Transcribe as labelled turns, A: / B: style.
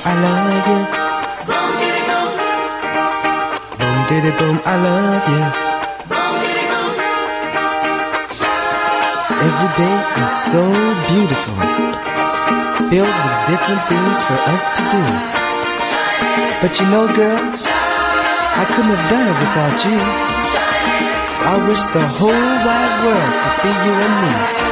A: I love you.
B: Boom diddy boom.
A: Boom diddy boom, I love you.
B: Boom diddy boom.
A: Every day is so beautiful, filled with different things for us to do. But you know, girl, I couldn't have done it without you. I wish the whole wide world could see you and me.